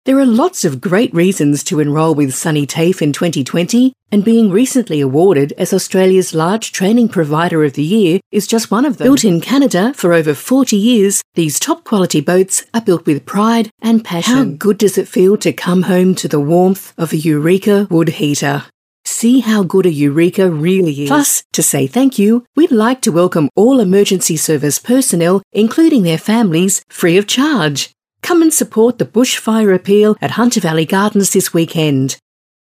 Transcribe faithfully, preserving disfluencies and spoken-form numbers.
There are lots of great reasons to enrol with Sunny TAFE in twenty twenty, and being recently awarded as Australia's Large Training Provider of the Year is just one of them. Built in Canada for over forty years, these top-quality boats are built with pride and passion. How good does it feel to come home to the warmth of a Eureka wood heater? See how good a Eureka really is. Plus, to say thank you, we'd like to welcome all emergency service personnel, including their families, free of charge. Come and support the Bushfire Appeal at Hunter Valley Gardens this weekend.